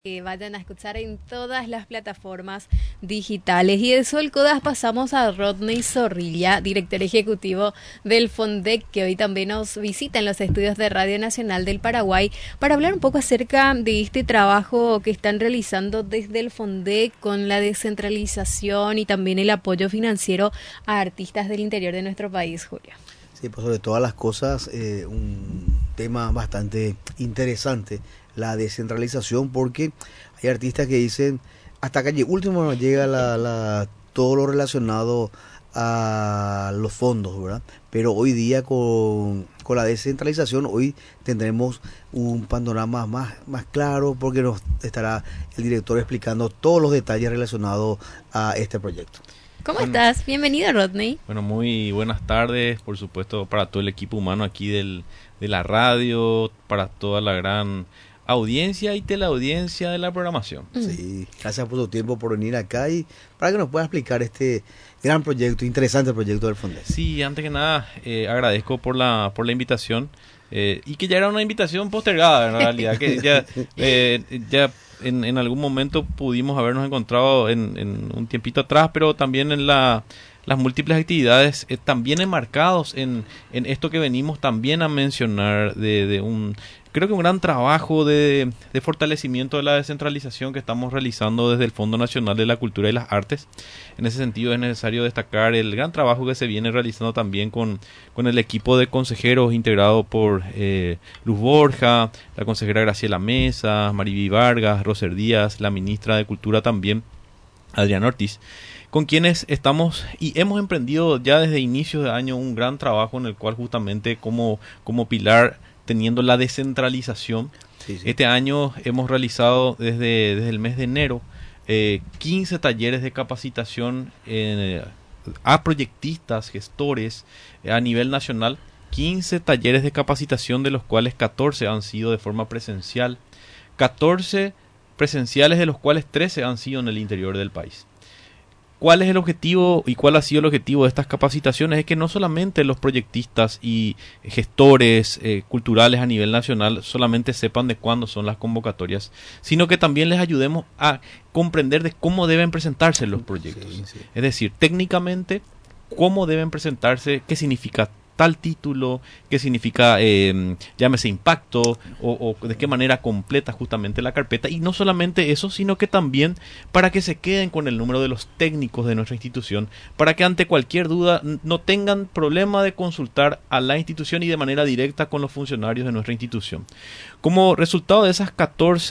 Que vayan a escuchar en todas las plataformas digitales. Y de Solcodas pasamos a Rodney Zorrilla, director ejecutivo del FONDEC, que hoy también nos visita en los estudios de Radio Nacional del Paraguay para hablar un poco acerca de este trabajo que están realizando desde el FONDEC con la descentralización y también el apoyo financiero a artistas del interior de nuestro país, Julio. Sí, pues sobre todas las cosas, un tema bastante interesante, la descentralización, porque hay artistas que dicen, hasta que último nos llega todo lo relacionado a los fondos, ¿verdad? Pero hoy día con la descentralización, hoy tendremos un panorama más claro, porque nos estará el director explicando todos los detalles relacionados a este proyecto. ¿Cómo estás? Bienvenido, Rodney. Bueno, muy buenas tardes, por supuesto, para todo el equipo humano aquí de la radio, para toda la gran audiencia y teleaudiencia de la programación. Sí, gracias por tu tiempo, por venir acá y para que nos puedas explicar este gran proyecto, interesante proyecto del FONDEC. Sí, antes que nada, agradezco por la invitación, y que ya era una invitación postergada, en realidad, que ya en algún momento pudimos habernos encontrado en un tiempito atrás, pero también en las múltiples actividades, también enmarcados en esto que venimos también a mencionar creo que un gran trabajo de fortalecimiento de la descentralización que estamos realizando desde el Fondo Nacional de la Cultura y las Artes. En ese sentido es necesario destacar el gran trabajo que se viene realizando también con el equipo de consejeros integrado por Luz Borja, la consejera Graciela Mesa, Mariví Vargas, Roser Díaz, la ministra de Cultura también, Adriana Ortiz, con quienes estamos y hemos emprendido ya desde inicios de año un gran trabajo en el cual justamente como pilar teniendo la descentralización. Sí. Este año hemos realizado desde el mes de enero 15 talleres de capacitación a proyectistas, gestores a nivel nacional, 15 talleres de capacitación de los cuales 14 han sido de forma presencial, 14 presenciales de los cuales 13 han sido en el interior del país. ¿Cuál es el objetivo y cuál ha sido el objetivo de estas capacitaciones? Es que no solamente los proyectistas y gestores culturales a nivel nacional solamente sepan de cuándo son las convocatorias, sino que también les ayudemos a comprender de cómo deben presentarse los proyectos. Sí. Es decir, técnicamente, cómo deben presentarse, qué significa tal título, qué significa, llámese impacto, o de qué manera completa justamente la carpeta, y no solamente eso, sino que también para que se queden con el número de los técnicos de nuestra institución, para que ante cualquier duda no tengan problema de consultar a la institución y de manera directa con los funcionarios de nuestra institución. Como resultado de esas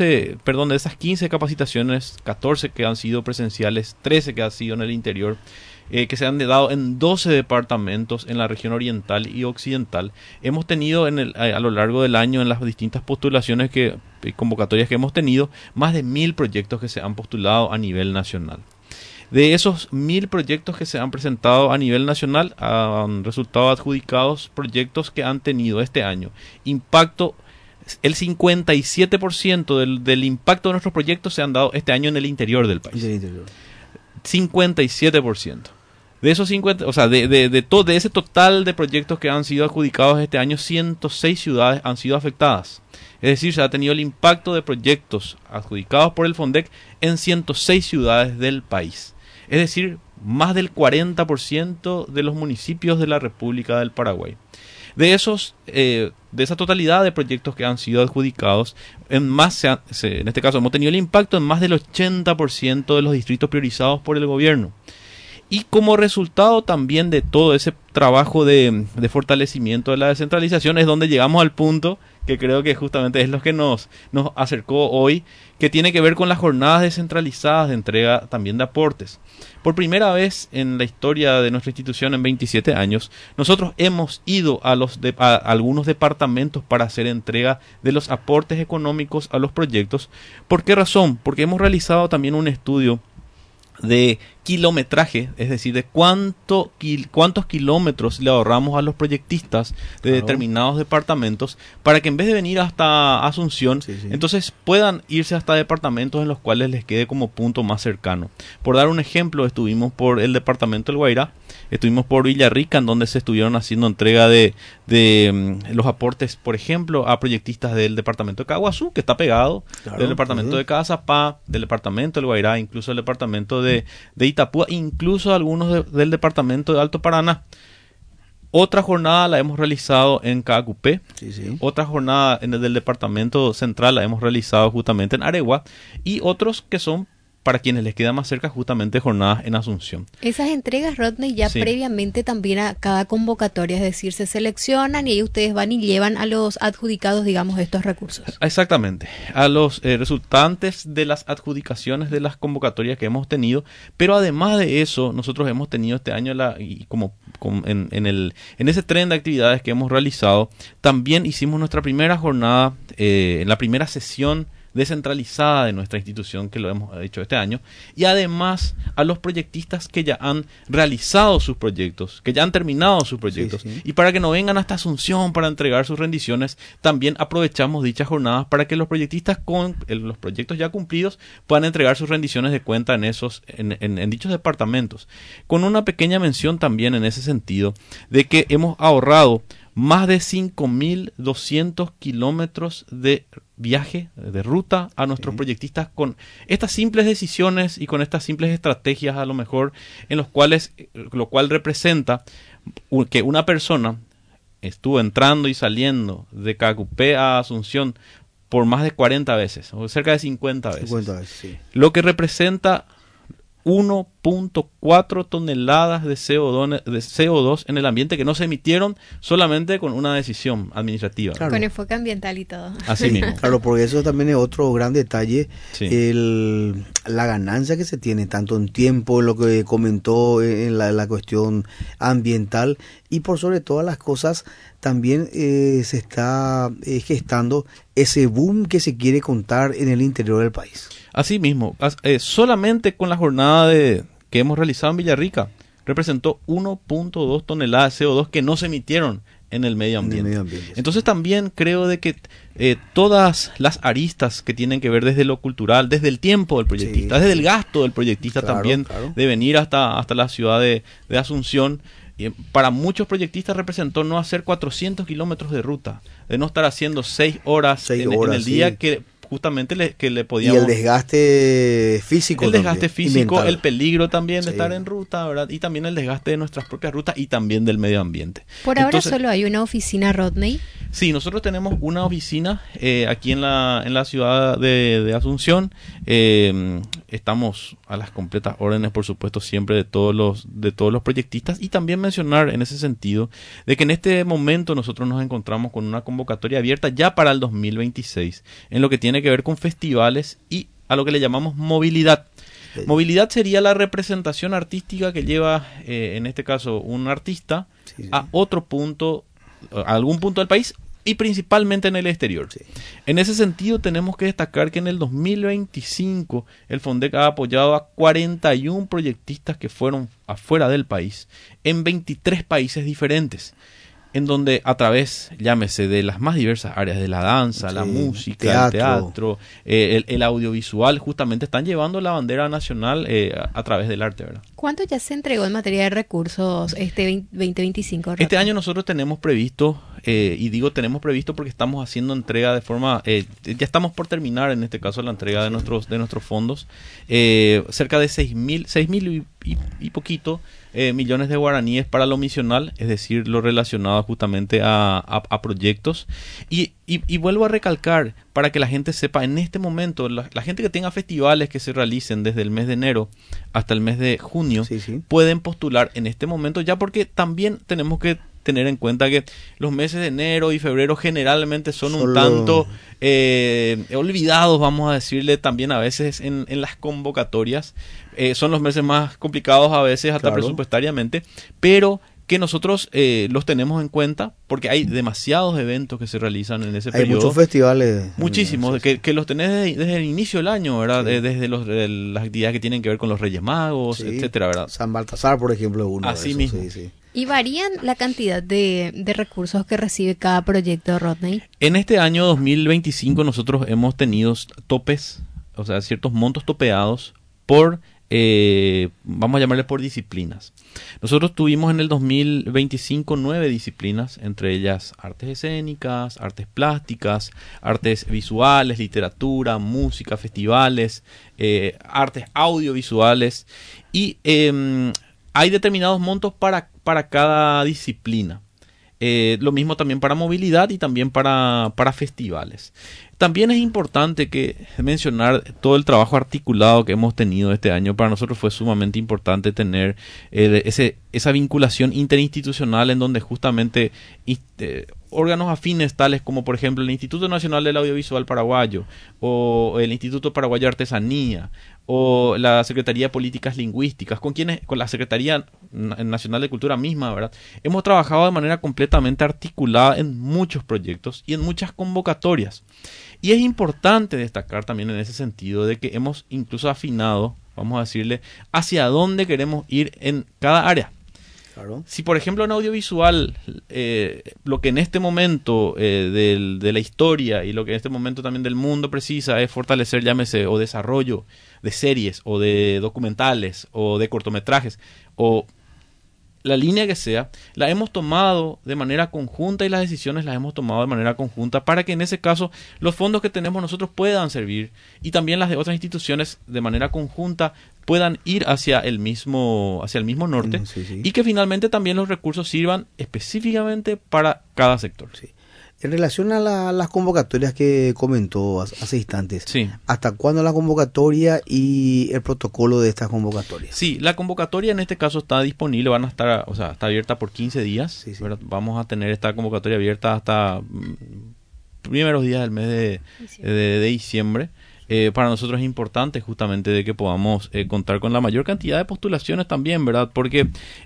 15 capacitaciones, 14 que han sido presenciales, 13 que han sido en el interior, que se han dado en 12 departamentos en la región oriental y occidental. Hemos tenido a lo largo del año, en las distintas postulaciones convocatorias que hemos tenido, más de 1000 proyectos que se han postulado a nivel nacional. De esos 1000 proyectos que se han presentado a nivel nacional, han resultado adjudicados proyectos que han tenido este año impacto. El 57% del impacto de nuestros proyectos se han dado este año en el interior del país. 57%. De esos 50, o sea, de ese total de proyectos que han sido adjudicados este año, 106 ciudades han sido afectadas. Es decir, se ha tenido el impacto de proyectos adjudicados por el FONDEC en 106 ciudades del país. Es decir, más del 40% de los municipios de la República del Paraguay. De esa totalidad de proyectos que han sido adjudicados, en este caso hemos tenido el impacto en más del 80% de los distritos priorizados por el gobierno. Y como resultado también de todo ese trabajo de fortalecimiento de la descentralización es donde llegamos al punto que creo que justamente es lo que nos acercó hoy, que tiene que ver con las jornadas descentralizadas de entrega también de aportes. Por primera vez en la historia de nuestra institución en 27 años, nosotros hemos ido a algunos departamentos para hacer entrega de los aportes económicos a los proyectos. ¿Por qué razón? Porque hemos realizado también un estudio de kilometraje, es decir, de cuántos kilómetros le ahorramos a los proyectistas de determinados departamentos para que en vez de venir hasta Asunción, entonces puedan irse hasta departamentos en los cuales les quede como punto más cercano. Por dar un ejemplo, estuvimos por el departamento del Guairá, estuvimos por Villarrica, en donde se estuvieron haciendo entrega de los aportes, por ejemplo, a proyectistas del departamento de Caguazú, que está pegado, del departamento de Cazapá, del departamento del Guairá, incluso del departamento de Itapúa, incluso algunos del departamento de Alto Paraná. Otra jornada la hemos realizado en Caacupé, otra jornada en el del departamento central la hemos realizado justamente en Aregua, y otros que son para quienes les queda más cerca justamente jornadas en Asunción. Esas entregas, Rodney, ya previamente también a cada convocatoria, es decir, se seleccionan y ahí ustedes van y llevan a los adjudicados, digamos, estos recursos. Exactamente, a los resultantes de las adjudicaciones de las convocatorias que hemos tenido, pero además de eso, nosotros hemos tenido este año, en ese tren de actividades que hemos realizado, también hicimos nuestra primera jornada, en la primera sesión descentralizada de nuestra institución, que lo hemos hecho este año, y además a los proyectistas que ya han realizado sus proyectos, que ya han terminado sus proyectos, y para que no vengan hasta Asunción para entregar sus rendiciones, también aprovechamos dichas jornadas para que los proyectistas con los proyectos ya cumplidos puedan entregar sus rendiciones de cuenta en dichos departamentos, con una pequeña mención también en ese sentido, de que hemos ahorrado más de 5.200 kilómetros de viaje, de ruta a nuestros proyectistas con estas simples decisiones y con estas simples estrategias a lo mejor, en los cuales, lo cual representa que una persona estuvo entrando y saliendo de Caacupé a Asunción por más de 40 veces, o cerca de 50 veces. 50 veces, lo que representa 1.4 toneladas de CO2 en el ambiente que no se emitieron solamente con una decisión administrativa. Claro. Con enfoque ambiental y todo. Así mismo. Claro, porque eso también es otro gran detalle, la ganancia que se tiene, tanto en tiempo, en lo que comentó en la cuestión ambiental, y por sobre todas las cosas, también se está gestando ese boom que se quiere contar en el interior del país. Así mismo, solamente con la jornada que hemos realizado en Villarrica, representó 1.2 toneladas de CO2 que no se emitieron en el medio ambiente. Entonces también creo de que todas las aristas que tienen que ver desde lo cultural, desde el tiempo del proyectista, desde el gasto del proyectista también, de venir hasta la ciudad de Asunción, para muchos proyectistas representó no hacer 400 kilómetros de ruta, de no estar haciendo 6 horas en el día que justamente que le podíamos... Y el desgaste físico. El desgaste físico, el peligro también de estar en ruta, ¿verdad? Y también el desgaste de nuestras propias rutas y también del medio ambiente. Por ahora solo hay una oficina, Rodney. Sí, nosotros tenemos una oficina aquí en la ciudad de Asunción. Estamos a las completas órdenes, por supuesto, siempre de todos los proyectistas, y también mencionar en ese sentido de que en este momento nosotros nos encontramos con una convocatoria abierta ya para el 2026 en lo que tiene que ver con festivales y a lo que le llamamos movilidad. Movilidad sería la representación artística que lleva, en este caso, un artista a otro punto, a algún punto del país, y principalmente en el exterior. En ese sentido tenemos que destacar que en el 2025 el FONDEC ha apoyado a 41 proyectistas que fueron afuera del país, en 23 países diferentes, en donde a través, llámese, de las más diversas áreas de la danza, la música, el teatro, el audiovisual, justamente están llevando la bandera nacional a través del arte, ¿verdad? ¿Cuánto ya se entregó en materia de recursos 2025? Este año nosotros tenemos previsto, y digo tenemos previsto porque estamos haciendo entrega de forma, ya estamos por terminar en este caso la entrega de nuestros fondos, cerca de 6.000 y poquito millones de guaraníes para lo misional, es decir, lo relacionado justamente a proyectos, y vuelvo a recalcar para que la gente sepa, en este momento, la gente que tenga festivales que se realicen desde el mes de enero hasta el mes de junio, pueden postular en este momento ya, porque también tenemos que tener en cuenta que los meses de enero y febrero generalmente son un tanto olvidados, vamos a decirle, también a veces en las convocatorias. Son los meses más complicados a veces hasta presupuestariamente, pero que nosotros los tenemos en cuenta porque hay demasiados eventos que se realizan en ese Hay periodo. muchos festivales. Muchísimos, Sí, que los tenés desde el inicio del año, ¿verdad? Sí. Desde las actividades que tienen que ver con los Reyes Magos, sí. etcétera, ¿verdad? San Baltasar, por ejemplo, es uno Así de esos. mismo. Sí, sí. ¿Y varían la cantidad de recursos que recibe cada proyecto, Rodney? En este año 2025 nosotros hemos tenido topes, o sea, ciertos montos topeados por, vamos a llamarle por disciplinas. Nosotros tuvimos en el 2025 9 disciplinas, entre ellas artes escénicas, artes plásticas, artes visuales, literatura, música, festivales, artes audiovisuales y hay determinados montos para cada disciplina. Lo mismo también para movilidad y también para festivales. También es importante mencionar todo el trabajo articulado que hemos tenido este año. Para nosotros fue sumamente importante tener esa vinculación interinstitucional en donde justamente órganos afines tales como por ejemplo el Instituto Nacional del Audiovisual Paraguayo o el Instituto Paraguayo de Artesanía o la Secretaría de Políticas Lingüísticas, con la Secretaría Nacional de Cultura misma, ¿verdad? Hemos trabajado de manera completamente articulada en muchos proyectos y en muchas convocatorias. Y es importante destacar también en ese sentido de que hemos incluso afinado, vamos a decirle, hacia dónde queremos ir en cada área. Claro. Si por ejemplo en audiovisual, lo que en este momento de la historia y lo que en este momento también del mundo precisa es fortalecer, llámese, o desarrollo de series o de documentales o de cortometrajes o la línea que sea, la hemos tomado de manera conjunta y las decisiones las hemos tomado de manera conjunta para que en ese caso los fondos que tenemos nosotros puedan servir y también las de otras instituciones de manera conjunta puedan ir hacia el mismo norte Sí, sí. y que finalmente también los recursos sirvan específicamente para cada sector. Sí. En relación a las convocatorias que comentó hace instantes, Sí. ¿hasta cuándo la convocatoria y el protocolo de estas convocatorias? Sí, la convocatoria en este caso está disponible, está abierta por 15 días. Sí, sí. ¿Verdad? Vamos a tener esta convocatoria abierta hasta primeros días del mes de diciembre. Para nosotros es importante justamente de que podamos contar con la mayor cantidad de postulaciones también, ¿verdad? Porque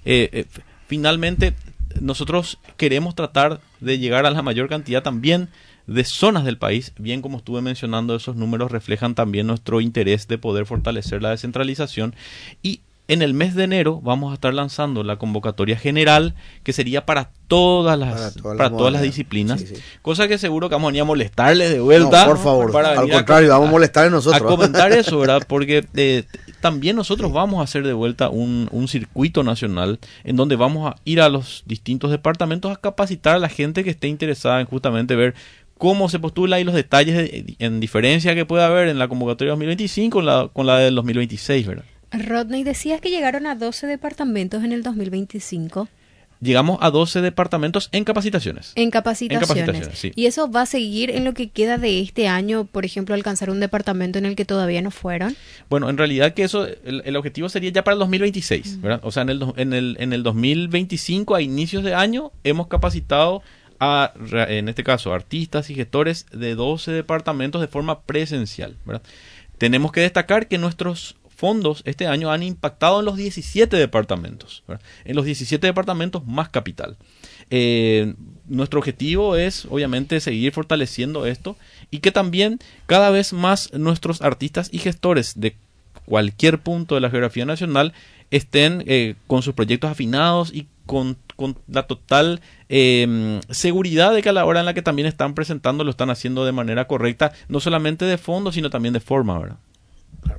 finalmente nosotros queremos tratar de llegar a la mayor cantidad también de zonas del país, bien como estuve mencionando, esos números reflejan también nuestro interés de poder fortalecer la descentralización y en el mes de enero vamos a estar lanzando la convocatoria general que sería para todas las disciplinas, sí, sí. Cosa que seguro que vamos a venir a molestarles de vuelta. No, por favor, para al contrario, vamos a molestarles nosotros. A comentar eso, ¿verdad? Porque también nosotros vamos a hacer de vuelta un circuito nacional en donde vamos a ir a los distintos departamentos a capacitar a la gente que esté interesada en justamente ver cómo se postula y los detalles en diferencia que pueda haber en la convocatoria 2025 con la del 2026, ¿verdad? Rodney, decías que llegaron a 12 departamentos en el 2025. Llegamos a 12 departamentos en capacitaciones. En capacitaciones. Sí. ¿Y eso va a seguir en lo que queda de este año, por ejemplo, alcanzar un departamento en el que todavía no fueron? Bueno, en realidad que eso, el objetivo sería ya para el 2026, ¿verdad? O sea, en el 2025, a inicios de año, hemos capacitado en este caso, artistas y gestores de 12 departamentos de forma presencial, ¿verdad? Tenemos que destacar que nuestros fondos este año han impactado en los 17 departamentos, ¿verdad? En los 17 departamentos más capital. Nuestro objetivo es obviamente seguir fortaleciendo esto y que también cada vez más nuestros artistas y gestores de cualquier punto de la geografía nacional estén con sus proyectos afinados y con la total seguridad de que a la hora en la que también están presentando lo están haciendo de manera correcta, no solamente de fondo sino también de forma, ¿verdad? Claro.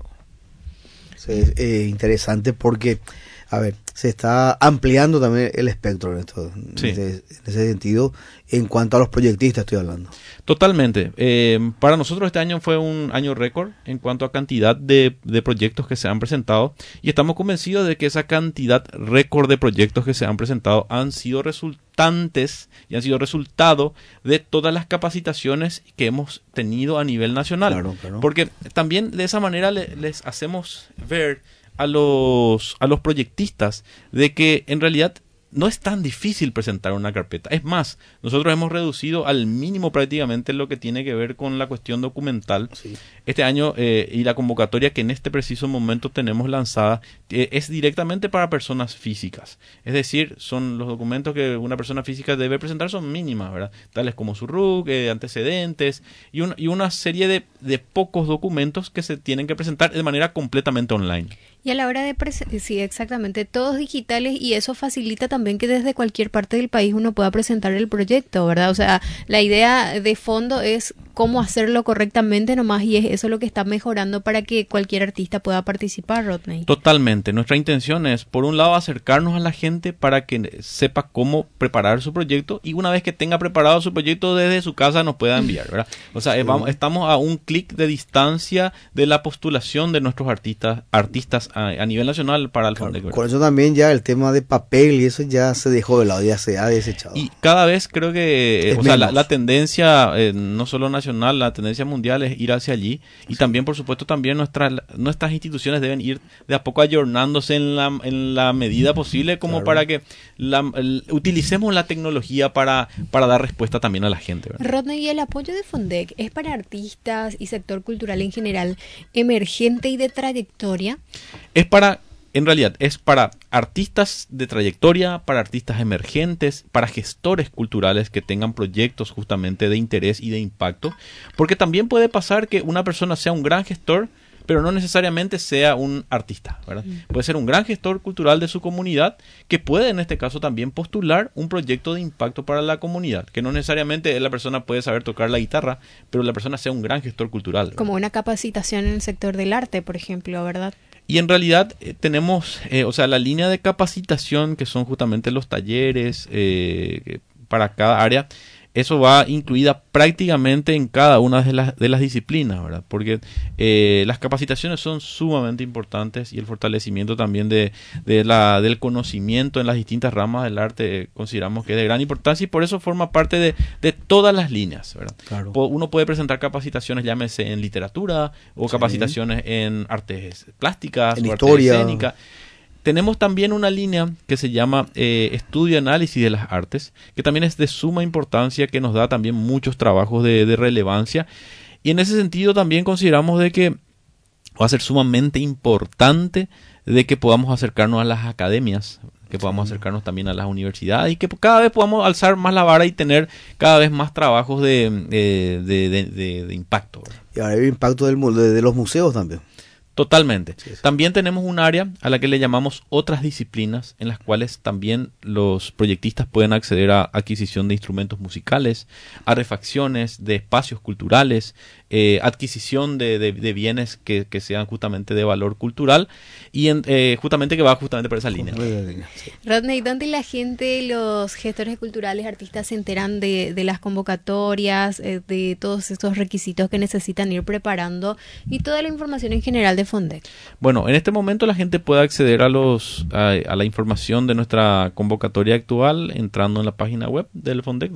Es interesante porque, a ver, se está ampliando también el espectro en Sí. en ese sentido, en cuanto a los proyectistas estoy hablando. Totalmente. Para nosotros este año fue un año récord en cuanto a cantidad de proyectos que se han presentado y estamos convencidos de que esa cantidad récord de proyectos que se han presentado han sido resultantes y han sido resultado de todas las capacitaciones que hemos tenido a nivel nacional. Claro, claro. Porque también de esa manera les hacemos ver a los proyectistas de que en realidad no es tan difícil presentar una carpeta. Es más, nosotros hemos reducido al mínimo prácticamente lo que tiene que ver con la cuestión documental. Sí. Este año y la convocatoria que en este preciso momento tenemos lanzada es directamente para personas físicas. Es decir, son los documentos que una persona física debe presentar son mínimas, ¿verdad? Tales como su RUC, antecedentes y una serie de pocos documentos que se tienen que presentar de manera completamente online. Y a la hora de sí, exactamente, todos digitales, y eso facilita también que desde cualquier parte del país uno pueda presentar el proyecto, ¿verdad? O sea, la idea de fondo es cómo hacerlo correctamente nomás, y es eso lo que está mejorando para que cualquier artista pueda participar, Rodney. Totalmente. Nuestra intención es, por un lado, acercarnos a la gente para que sepa cómo preparar su proyecto, y una vez que tenga preparado su proyecto desde su casa nos pueda enviar, ¿verdad? O sea, estamos a un clic de distancia de la postulación de nuestros artistas a nivel nacional para el FONDEC, ¿verdad? Con eso también ya el tema de papel y eso ya se dejó de lado, ya se ha desechado. Y cada vez creo que la tendencia, no solo nacional, la tendencia mundial es ir hacia allí. Y también, por supuesto, también nuestras instituciones deben ir de a poco ayornándose en la medida posible, como para que utilicemos la tecnología para dar respuesta también a la gente, ¿verdad? Rodney, ¿y el apoyo de FONDEC es para artistas y sector cultural en general emergente y de trayectoria? En realidad, es para artistas de trayectoria, para artistas emergentes, para gestores culturales que tengan proyectos justamente de interés y de impacto, porque también puede pasar que una persona sea un gran gestor, pero no necesariamente sea un artista, ¿verdad? Puede ser un gran gestor cultural de su comunidad, que puede en este caso también postular un proyecto de impacto para la comunidad, que no necesariamente la persona puede saber tocar la guitarra, pero la persona sea un gran gestor cultural, ¿verdad? Como una capacitación en el sector del arte, por ejemplo, ¿verdad? Y en realidad tenemos, la línea de capacitación, que son justamente los talleres para cada área. Eso va incluida prácticamente en cada una de las disciplinas, ¿verdad? Porque las capacitaciones son sumamente importantes, y el fortalecimiento también del conocimiento en las distintas ramas del arte consideramos que es de gran importancia, y por eso forma parte de todas las líneas, ¿verdad? Claro. Uno puede presentar capacitaciones, llámese en literatura o capacitaciones en artes plásticas, en o historia, arte escénica. Tenemos también una línea que se llama Estudio y Análisis de las Artes, que también es de suma importancia, que nos da también muchos trabajos de relevancia. Y en ese sentido también consideramos de que va a ser sumamente importante de que podamos acercarnos a las academias, que podamos acercarnos también a las universidades, y que cada vez podamos alzar más la vara y tener cada vez más trabajos de impacto, ¿verdad? Y ahora el impacto de los museos también. Totalmente. Sí. También tenemos un área a la que le llamamos otras disciplinas, en las cuales también los proyectistas pueden acceder a adquisición de instrumentos musicales, a refacciones de espacios culturales, adquisición de bienes que sean justamente de valor cultural, y justamente que va justamente por esa línea. Sí. Rodney, ¿dónde la gente, los gestores culturales, artistas se enteran de las convocatorias, de todos estos requisitos que necesitan ir preparando y toda la información en general de FONDEC? Bueno, en este momento la gente puede acceder a la información de nuestra convocatoria actual entrando en la página web del FONDEC,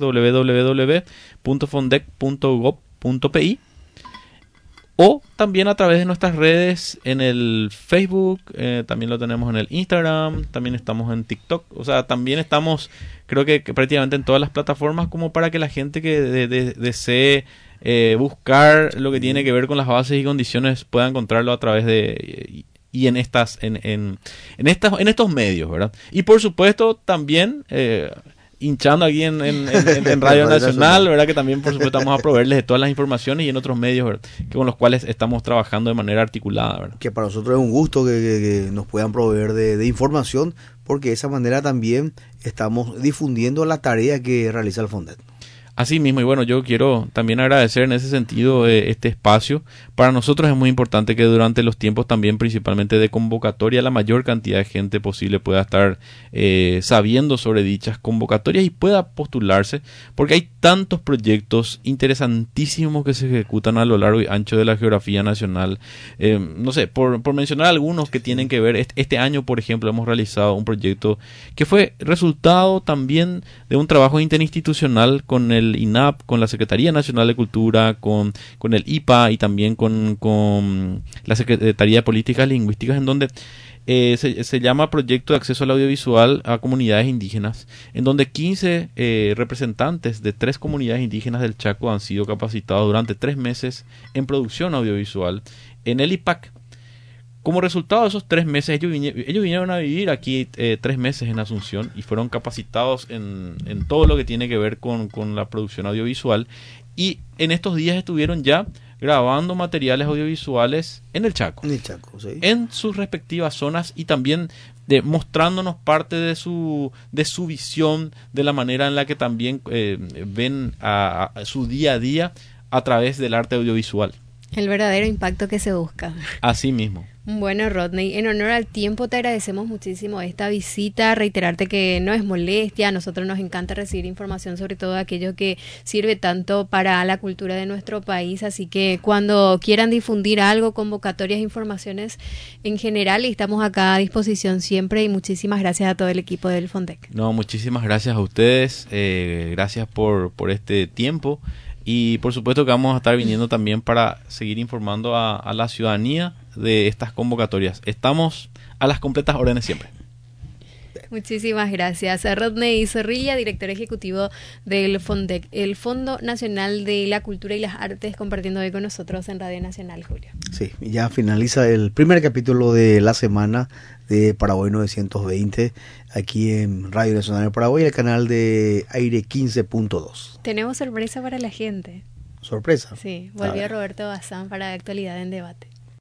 www.fondec.gov.pi, o también a través de nuestras redes en el Facebook, también lo tenemos en el Instagram, también estamos en TikTok. O sea, también estamos, creo que prácticamente en todas las plataformas, como para que la gente que desee buscar lo que tiene que ver con las bases y condiciones pueda encontrarlo a través de y en estos medios, ¿verdad? Y por supuesto también hinchando aquí en Radio Nacional, ¿verdad? Que también, por supuesto, vamos a proveerles de todas las informaciones y en otros medios, ¿verdad? Con los cuales estamos trabajando de manera articulada, ¿verdad? Que para nosotros es un gusto que nos puedan proveer de información, porque de esa manera también estamos difundiendo la tarea que realiza el FONDEC. Así mismo, y bueno, yo quiero también agradecer en ese sentido este espacio. Para nosotros es muy importante que durante los tiempos también, principalmente de convocatoria, la mayor cantidad de gente posible pueda estar sabiendo sobre dichas convocatorias y pueda postularse, porque hay tantos proyectos interesantísimos que se ejecutan a lo largo y ancho de la geografía nacional. No sé, por mencionar algunos que tienen que ver, este año, por ejemplo, hemos realizado un proyecto que fue resultado también de un trabajo interinstitucional con el INAP, con la Secretaría Nacional de Cultura, con el IPA y también con la Secretaría de Políticas Lingüísticas, en donde Se llama Proyecto de Acceso al Audiovisual a Comunidades Indígenas, en donde 15 representantes de 3 comunidades indígenas del Chaco han sido capacitados durante 3 meses en producción audiovisual en el IPAC. Como resultado de esos 3 meses, ellos vinieron a vivir aquí 3 meses en Asunción y fueron capacitados en todo lo que tiene que ver con la producción audiovisual. Y en estos días estuvieron ya grabando materiales audiovisuales en el Chaco. En el Chaco, sí. En sus respectivas zonas y también mostrándonos parte de su visión, de la manera en la que también ven a su día a día a través del arte audiovisual. El verdadero impacto que se busca. Así mismo. Bueno, Rodney, en honor al tiempo te agradecemos muchísimo esta visita, reiterarte que no es molestia, a nosotros nos encanta recibir información sobre todo aquello que sirve tanto para la cultura de nuestro país, así que cuando quieran difundir algo, convocatorias, informaciones en general, estamos acá a disposición siempre y muchísimas gracias a todo el equipo del Fondec. No, muchísimas gracias a ustedes, gracias por este tiempo. Y por supuesto que vamos a estar viniendo también para seguir informando a la ciudadanía de estas convocatorias. Estamos a las completas órdenes siempre. Muchísimas gracias. A Rodney Zorrilla, director ejecutivo del FONDEC, el Fondo Nacional de la Cultura y las Artes, compartiendo hoy con nosotros en Radio Nacional, Julio. Sí, ya finaliza el primer capítulo de la semana de Paraguay 920, aquí en Radio Nacional de Paraguay, el canal de Aire 15.2. Tenemos sorpresa para la gente. ¿Sorpresa? Sí, volvió Roberto Bazán para Actualidad en Debate.